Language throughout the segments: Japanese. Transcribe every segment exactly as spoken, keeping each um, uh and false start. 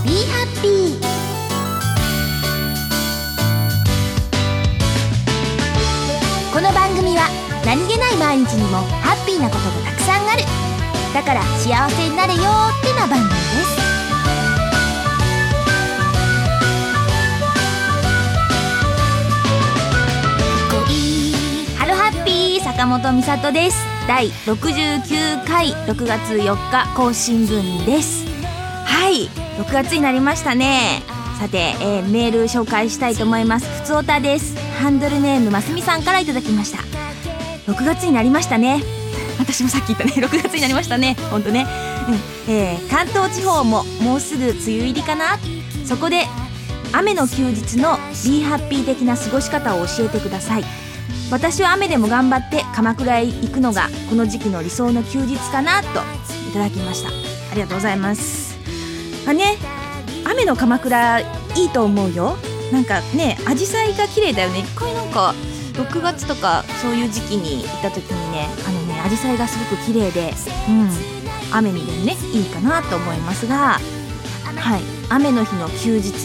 Be Happy。 この番組は何気ない毎日にもハッピーなことがたくさんある、だから幸せになれよってな番組です。ハロハッピー、坂本美里です。だいろくじゅうきゅうかいろくがつよっか更新分です。はい、ろくがつになりましたね。さて、えー、メール紹介したいと思います。ふつおたです。ハンドルネームますみさんからいただきました。ろくがつになりましたね。私もさっき言ったね、ろくがつになりましたね、ほんとね、うんえー、関東地方ももうすぐ梅雨入りかな。そこで雨の休日の Be Happy 的な過ごし方を教えてください。私は雨でも頑張って鎌倉へ行くのがこの時期の理想の休日かなといただきました。ありがとうございます。まあね、雨の鎌倉いいと思うよ。なんかね、アジサイが綺麗だよね。一回なんかろくがつとかそういう時期に行った時にね、あのね、アジサイがすごく綺麗で、うん、雨にでもねいいかなと思いますが、はい、雨の日の休日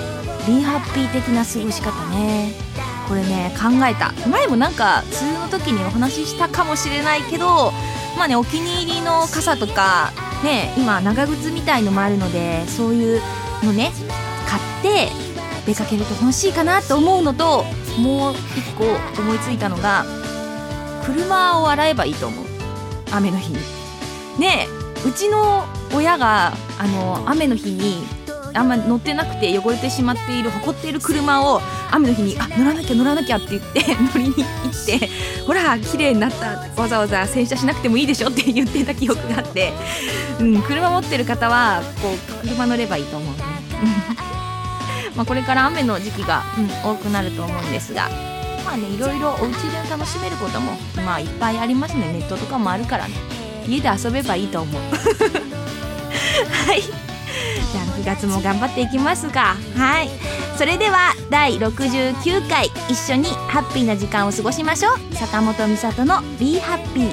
Be Happy 的な過ごし方ね、これね考えた。前もなんか梅雨の時にお話ししたかもしれないけど、まあね、お気に入りの傘とかね、今長靴みたいのもあるので、そういうのね買って出かけると楽しいかなと思うのと、もう一個思いついたのが、車を洗えばいいと思う、雨の日にね。うちの親があの雨の日にあんま乗ってなくて汚れてしまっている、埃っている車を雨の日にあ乗らなきゃ乗らなきゃって言って乗りに行って、ほら綺麗になった、わざわざ洗車しなくてもいいでしょって言ってた記憶があって、うん、車持ってる方はこう車乗ればいいと思うねまあこれから雨の時期が、うん、多くなると思うんですが、まあね、いろいろお家で楽しめることもまあいっぱいありますね。ネットとかもあるからね、家で遊べばいいと思うはい、じゃあろくがつも頑張っていきますが、はい、それではだいろくじゅうきゅうかい一緒にハッピーな時間を過ごしましょう。坂本美里の Be Happy。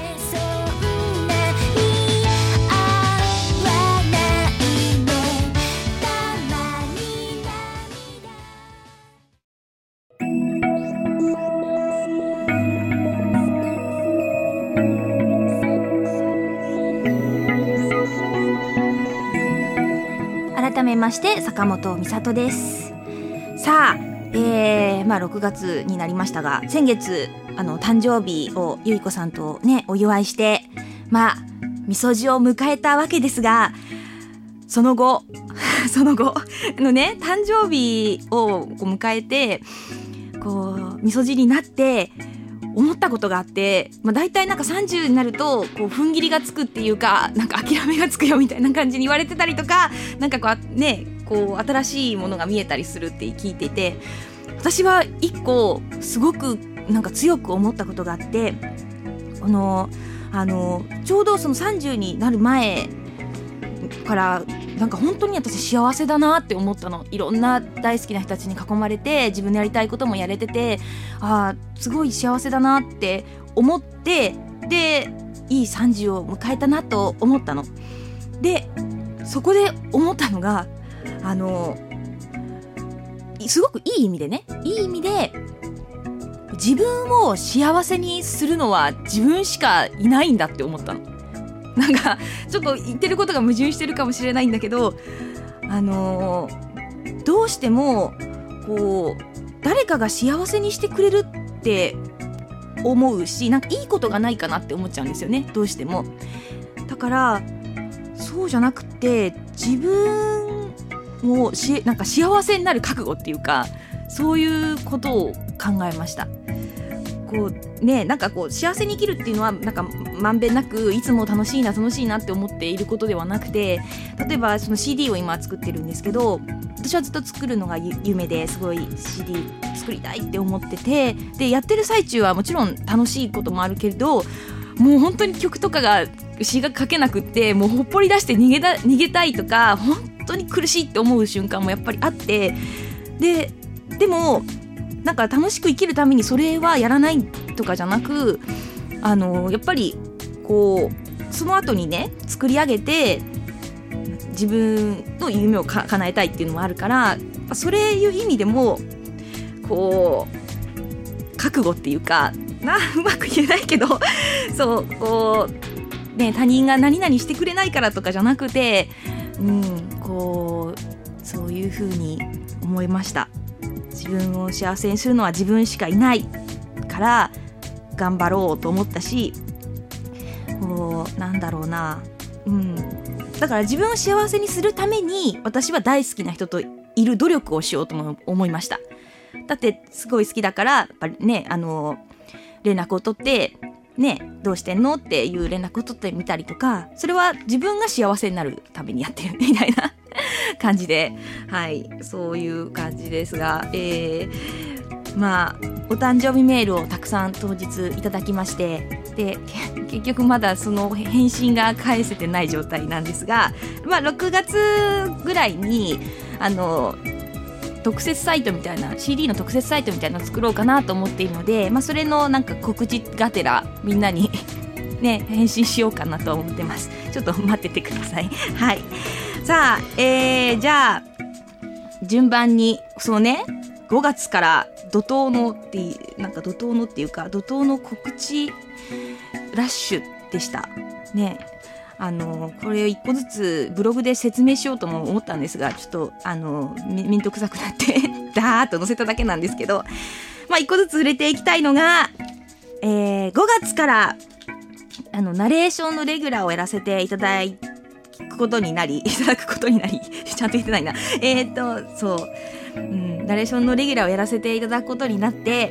改めまして坂本美里です。さあ、えーまあ、ろくがつになりましたが、先月あの誕生日をゆいこさんとねお祝いして、まあみそじを迎えたわけですが、その後その後あのね、誕生日をこう迎えてこうみそじになって思ったことがあって、まあ、大体なんかさんじゅうになるとこう踏ん切りがつくっていうか、なんか諦めがつくよみたいな感じに言われてたりとか、なんかこうね、こう新しいものが見えたりするって聞いていて、私は一個すごくなんか強く思ったことがあって、このあのちょうどそのさんじゅうになる前からなんか本当に私幸せだなって思ったの。いろんな大好きな人たちに囲まれて、自分のやりたいこともやれてて、あーすごい幸せだなって思って、でいいさんじゅうを迎えたなと思ったの。でそこで思ったのが、あのすごくいい意味でね、いい意味で自分を幸せにするのは自分しかいないんだって思ったの。なんかちょっと言ってることが矛盾してるかもしれないんだけど、あのー、どうしてもこう誰かが幸せにしてくれるって思うし、なんかいいことがないかなって思っちゃうんですよね、どうしても。だからそうじゃなくて、自分をしなんか幸せになる覚悟っていうか、そういうことを考えました。こうね、なんかこう幸せに生きるっていうのはなんかまんべんなくいつも楽しいな楽しいなって思っていることではなくて、例えばその シーディー を今作ってるんですけど、私はずっと作るのが夢ですごい シーディー 作りたいって思ってて、でやってる最中はもちろん楽しいこともあるけれど、もう本当に曲とかが詩が書けなくって、もうほっぽり出して逃げだ逃げたいとか、本当に苦しいって思う瞬間もやっぱりあって、ででもなんか楽しく生きるためにそれはやらないとかじゃなく、あのやっぱりこうその後にね作り上げて自分の夢をか叶えたいっていうのもあるから、それいう意味でもこう覚悟っていうかな、うまく言えないけどそうこう、ね、他人が何々してくれないからとかじゃなくて、うん、こうそういうふうに思いました。自分を幸せにするのは自分しかいないから頑張ろうと思ったし、こうなんだろうな、うん、だから自分を幸せにするために私は大好きな人といる努力をしようとも思いました。だってすごい好きだからやっぱりね、あの連絡を取ってね、どうしてんのっていう連絡を取ってみたりとか、それは自分が幸せになるためにやってるみたいな感じで、はい、そういう感じですが、えー、まあお誕生日メールをたくさん当日いただきまして、で結局まだその返信が返せてない状態なんですが、まあろくがつぐらいにあの特設サイトみたいな シーディー の特設サイトみたいなのを作ろうかなと思っているので、まあ、それのなんか告知がてらみんなにね返信しようかなと思ってます。ちょっと待っててください。はい、さあ、えー、じゃあ順番にそうね、ごがつから怒涛のっていうなんか怒涛のっていうか怒涛の告知ラッシュでしたね。あのこれ一個ずつブログで説明しようとも思ったんですが、ちょっとあのめめんどくさくなってダーッと載せただけなんですけど、まあ一個ずつ触れていきたいのが、えー、ごがつからあのナレーションのレギュラーをやらせていただくことになりいただくことになりちゃんと言ってないなえーっとそう、うん、ナレーションのレギュラーをやらせていただくことになって、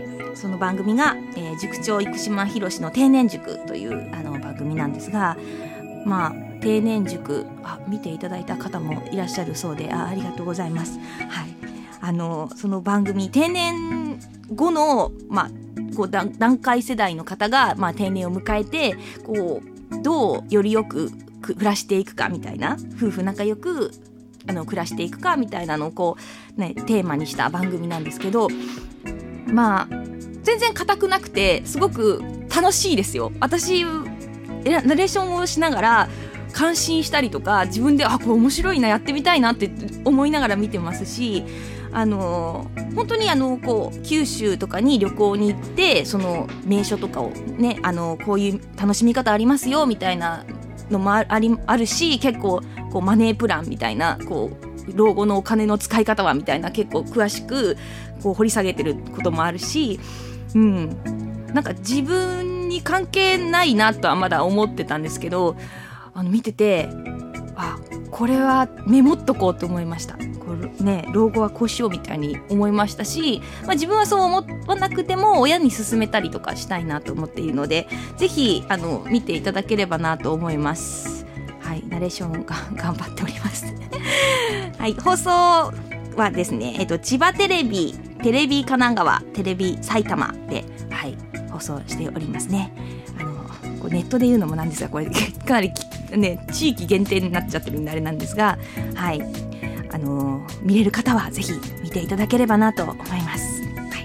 その番組が、えー、塾長生島博士の定年塾というあの番組なんですが、まあ定年塾あ見ていただいた方もいらっしゃるそうで、あ、ありがとうございます。はい、あのその番組定年後の、まあ、こう段階世代の方が、まあ、定年を迎えてこうどうよりよく暮らしていくかみたいな、夫婦仲良くあの暮らしていくかみたいなのをこう、ね、テーマにした番組なんですけど、まあ全然硬くなくてすごく楽しいですよ。私ナレーションをしながら感心したりとか、自分であこれ面白いな、やってみたいなって思いながら見てますし、あの本当にあのこう九州とかに旅行に行ってその名所とかをね、あのこういう楽しみ方ありますよみたいなのもありあるし、結構こうマネープランみたいな、こう老後のお金の使い方はみたいな結構詳しくこう掘り下げてることもあるし、うん、なんか自分に関係ないなとはまだ思ってたんですけど、あの見ててあこれはメモっとこうと思いました。これね、老後はこうしようみたいに思いましたし、まあ、自分はそう思わなくても親に勧めたりとかしたいなと思っているので、ぜひあの見ていただければなと思います。はい、ナレーションが頑張っておりますはい、放送はですね、えっと、千葉テレビ、テレビ神奈川、テレビ埼玉で、はい、放送しておりますね。あのこうネットで言うのもなんですが、これかなりね地域限定になっちゃってるんであれなんですが、はい、あの見れる方はぜひ見ていただければなと思います。はい、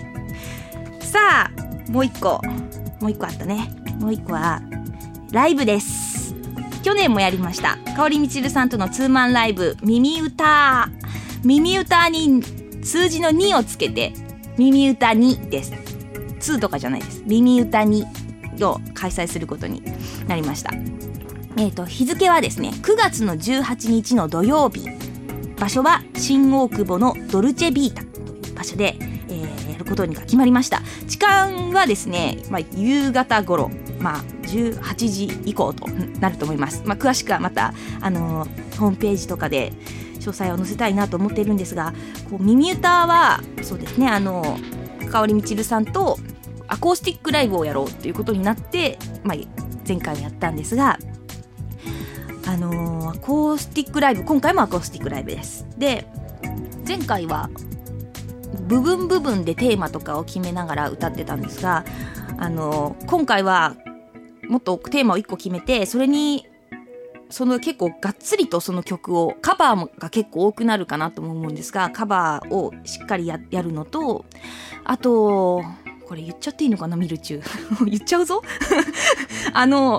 さあもう一個もう一個あったね。もう一個はライブです。去年もやりました。かおりみちるさんとのツーマンライブ耳歌耳歌に数字のにをつけて耳歌にです。にとかじゃないです。耳歌にを開催することになりました。えーと、日付はですねくがつのじゅうはちにちの土曜日、場所は新大久保のドルチェビータという場所で、えー、やることが決まりました。時間はですね、まあ、夕方頃、まあ、じゅうはちじ以降となると思います。まあ、詳しくはまた、あのー、ホームページとかで詳細を載せたいなと思っているんですが、こう耳歌はそうですね、あのー、かおりみちるさんとアコースティックライブをやろうということになって、まあ、前回やったんですが、あのー、アコースティックライブ、今回もアコースティックライブです。で、前回は部分部分でテーマとかを決めながら歌ってたんですが、あのー、今回はもっとテーマをいっこ決めて、それにその結構がっつりとその曲をカバーが結構多くなるかなと思うんですが、カバーをしっかり や, やるのと、あとこれ言っちゃっていいのかな、ミルチュー言っちゃうぞあの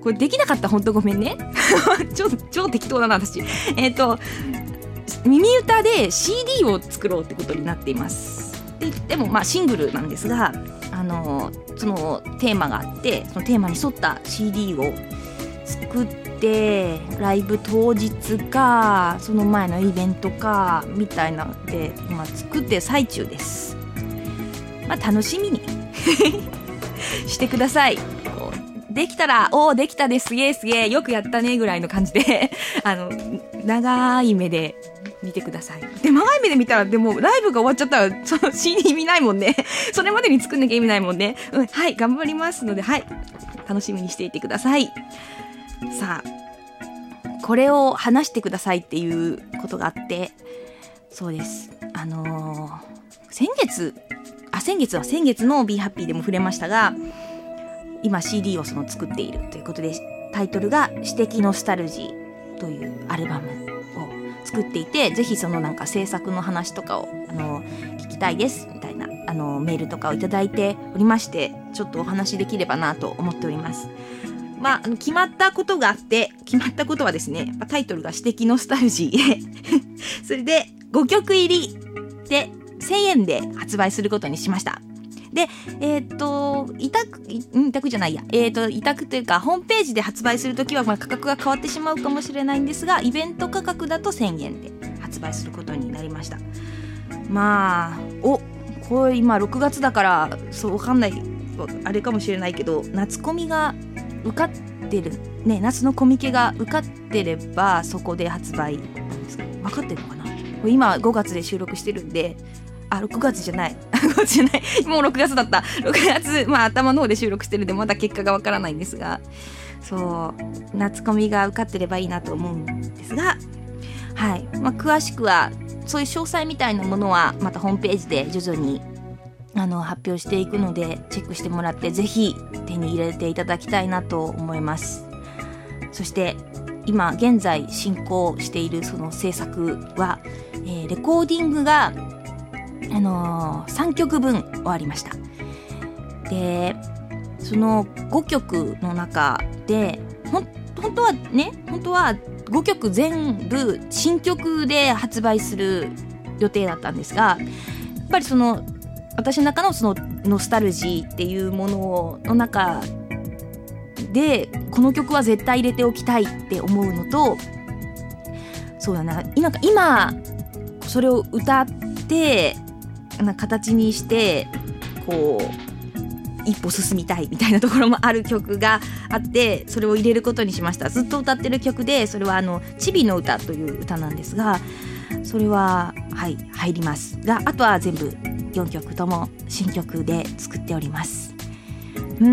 これできなかったら本当ごめんね超, 超適当だな私。えっ、ー、と耳歌で シーディー を作ろうってことになっています。ででもまあシングルなんですが、あのそのテーマがあって、そのテーマに沿った シーディー を作ってライブ当日かその前のイベントかみたいなので今作ってる最中です。まあ楽しみにしてください。こうできたらおーできたですげーすげーよくやったねぐらいの感じであの長い目で見てください。で長い目で見たらでもライブが終わっちゃったらその シーディー 意味ないもんねそれまでに作んなきゃ意味ないもんね。うん、はい頑張りますので、はい楽しみにしていてください。さあこれを話してくださいっていうことがあって、そうですあのー、先月あ先月は先月の Be Happy でも触れましたが、今 シーディー をその作っているということで、タイトルが詩的ノスタルジーというアルバムを作っていて、ぜひそのなんか制作の話とかをあの聞きたいですみたいなあのメールとかをいただいておりまして、ちょっとお話できればなと思っております。まあ、あの決まったことがあって、決まったことはですね、タイトルが詩的ノスタルジーでそれでごきょく入りでせんえんで発売することにしました。で、えっ、ー、と委託委託じゃないや、えっ、ー、と委託というかホームページで発売するときはまあ価格が変わってしまうかもしれないんですが、イベント価格だとせんえんで発売することになりました。まあおこれ今ろくがつだからそうわかんないあれかもしれないけど、夏コミが受かってるね、夏のコミケが受かってればそこで発売なんですか、分かってるのかな。今ごがつで収録してるんで、あろくがつじゃないごがつじゃないもうろくがつだった。ろくがつまあ頭の方で収録してるんでまだ結果がわからないんですが、そう夏コミが受かってればいいなと思うんですが、はい、まあ、詳しくはそういう詳細みたいなものはまたホームページで徐々にあの発表していくのでチェックしてもらって、ぜひ手に入れていただきたいなと思います。そして今現在進行しているその制作は、えー、レコーディングが、あのー、さんきょくぶん終わりました。でそのごきょくの中でほん本当はね本当はごきょく全部新曲で発売する予定だったんですが、やっぱりその私の中のそのノスタルジーっていうものの中でこの曲は絶対入れておきたいって思うのと、そうだな、今今それを歌ってな形にしてこう一歩進みたいみたいなところもある曲があって、それを入れることにしました。ずっと歌ってる曲で、それはあのチビの歌という歌なんですが、それははい入りますが、あとは全部よんきょくとも新曲で作っております。うん、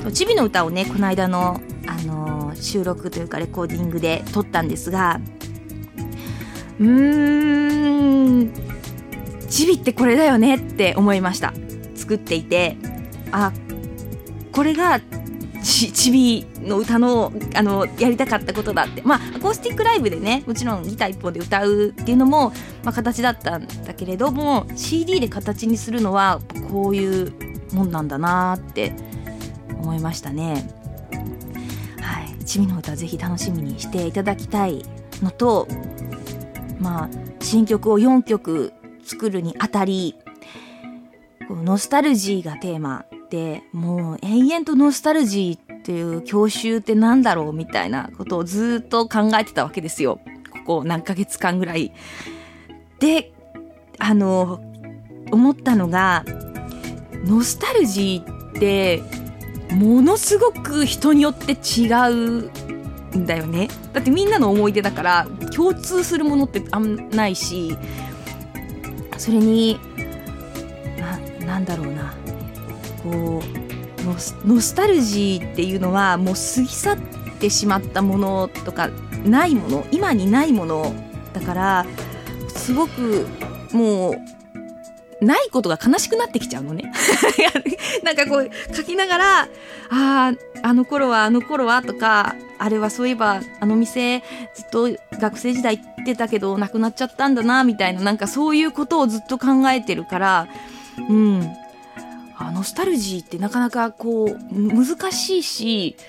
チビの歌をねこの間の、あのー、収録というかレコーディングで撮ったんですが、うーんチビってこれだよねって思いました。作っていて、あこれがちチビの歌の、あのやりたかったことだって。まあアコースティックライブでねもちろんギター一本で歌うっていうのも、まあ、形だったんだけれども シーディー で形にするのはこういうもんなんだなって思いましたね。はい、チビの歌ぜひ楽しみにしていただきたいのと、まあ新曲をよんきょく作るにあたり、ノスタルジーがテーマで、もう延々とノスタルジーっていう郷愁ってなんだろうみたいなことをずっと考えてたわけですよ、ここ何ヶ月間ぐらいで。あの思ったのが、ノスタルジーってものすごく人によって違うんだよね。だってみんなの思い出だから共通するものってあんまないし、それに な, なんだろうなこう ノ, スノスタルジーっていうのはもう過ぎ去ってしまったものとかないもの、今にないものだから、すごくもうないことが悲しくなってきちゃうのねなんかこう書きながら、あああの頃はあの頃はとか、あれはそういえばあの店ずっと学生時代行ってたけどなくなっちゃったんだなみたいな、なんかそういうことをずっと考えてるから、うんあノスタルジーってなかなかこう難しいし、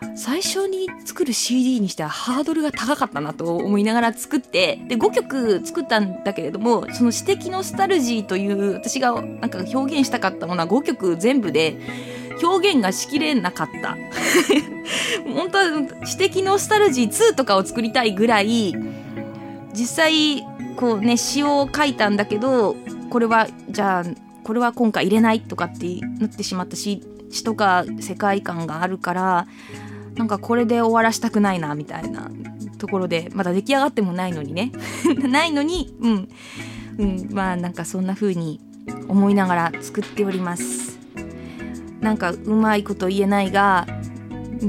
最初に作る シーディー にしてはハードルが高かったなと思いながら作って、でごきょく作ったんだけれども、その詩的ノスタルジーという私がなんか表現したかったものはごきょく全部で表現がしきれなかった本当は詩的ノスタルジーツーとかを作りたいぐらい、実際こうね詩を書いたんだけど、これはじゃあこれは今回入れないとかってなってしまったし、詩とか世界観があるからなんかこれで終わらしたくないなみたいなところで、まだ出来上がってもないのにねないのにうん、うん、まあなんかそんな風に思いながら作っております。なんかうまいこと言えないが、うん、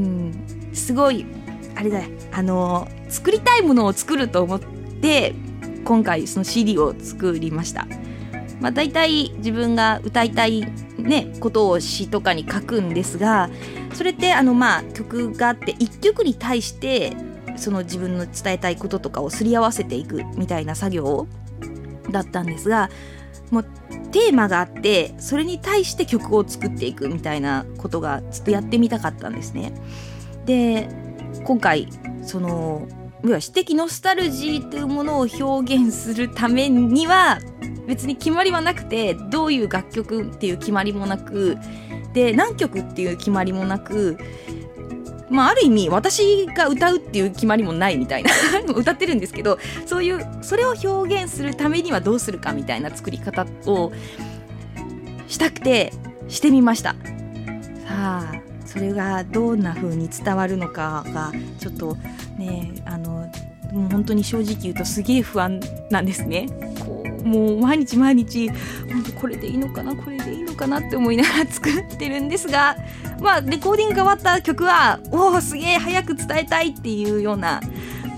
すごいあれだよ、あの作りたいものを作ると思って今回その シーディー を作りました。まあ大体自分が歌いたいねことを詩とかに書くんですが、それってあのまあ曲があっていっきょくに対してその自分の伝えたいこととかをすり合わせていくみたいな作業だったんですが、もうテーマがあってそれに対して曲を作っていくみたいなことがずっとやってみたかったんですね。で今回その詩的ノスタルジーというものを表現するためには別に決まりはなくて、どういう楽曲っていう決まりもなくで何曲っていう決まりもなく、まあある意味私が歌うっていう決まりもないみたいな歌ってるんですけど、そういうそれを表現するためにはどうするかみたいな作り方をしたくてしてみました。さあそれがどんな風に伝わるのかがちょっとね、あのもう本当に正直言うとすげえ不安なんですね。こうもう毎日毎日本当これでいいのかなこれでいいのかなって思いながら作ってるんですが、まあレコーディングが終わった曲はおおすげえ早く伝えたいっていうような、うん、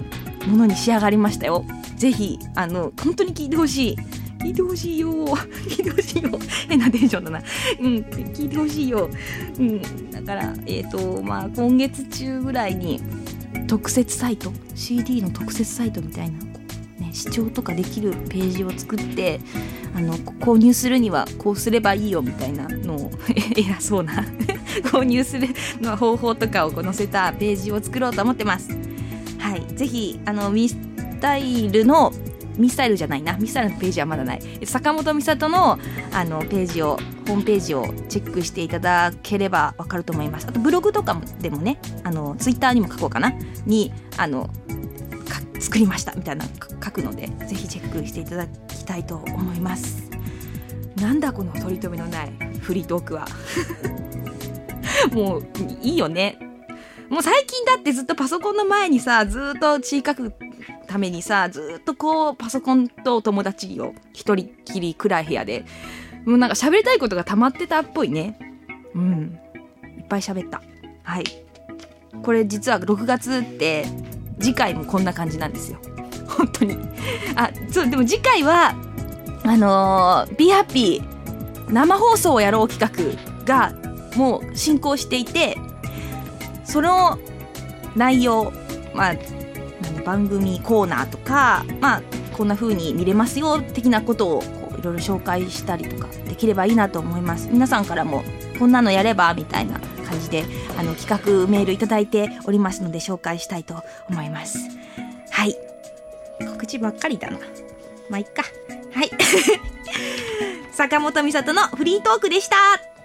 ものに仕上がりましたよ。ぜひあの本当に聴いてほしい聞いてほしいよ聞いてほしいよ変なテンションだな。うん聞いてほしいよ。うんだからえっとまあ今月中ぐらいに特設サイト シーディー の特設サイトみたいな、ね、視聴とかできるページを作って、あの購入するにはこうすればいいよみたいなのを偉そうな購入するの方法とかを載せたページを作ろうと思ってます。はい、ぜひあのミスタイルのミスタイルじゃないなミスタイルのページはまだない、坂本美里のあのページをホームページをチェックしていただければわかると思います。あとブログとかもでもね、あのツイッターにも書こうかなにあの作りましたみたいな書くので、ぜひチェックしていただきたいと思います。なんだこの取り留めのないフリートークはもういいよね。もう最近だってずっとパソコンの前にさずっと詩書くためにさずっとこうパソコンと友達を一人きり暗い部屋でもうなんか喋りたいことが溜まってたっぽいね。うんいっぱい喋った。はい、これ実はろくがつって次回もこんな感じなんですよ本当に。あそうでも次回はあのー、Be Happy 生放送をやろう企画がもう進行していて、その内容まあ番組コーナーとか、まあこんな風に見れますよ的なことをこういろいろ紹介したりとかできればいいなと思います。皆さんからもこんなのやればみたいな感じであの企画メールいただいておりますので紹介したいと思います。はい、告知ばっかりだな。まあいっか。はい坂本美里のフリートークでした。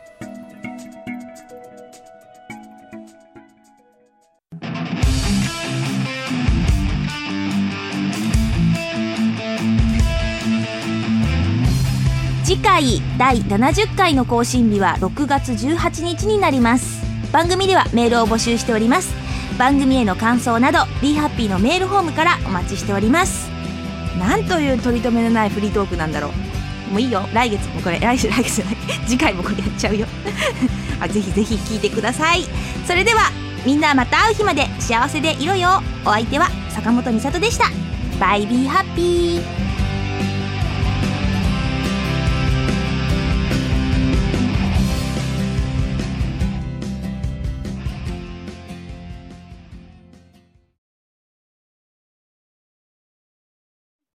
次回だいななじゅっかいの更新日はろくがつじゅうはちにちになります。番組ではメールを募集しております。番組への感想など Be Happy のメールフォームからお待ちしております。なんという取り留めのないフリートークなんだろう。もういいよ、来月もこれ来週来月じゃない次回もこれやっちゃうよあぜひぜひ聞いてください。それではみんなまた会う日まで幸せでいろよ。お相手は坂本美里でした。バイビーハッピー。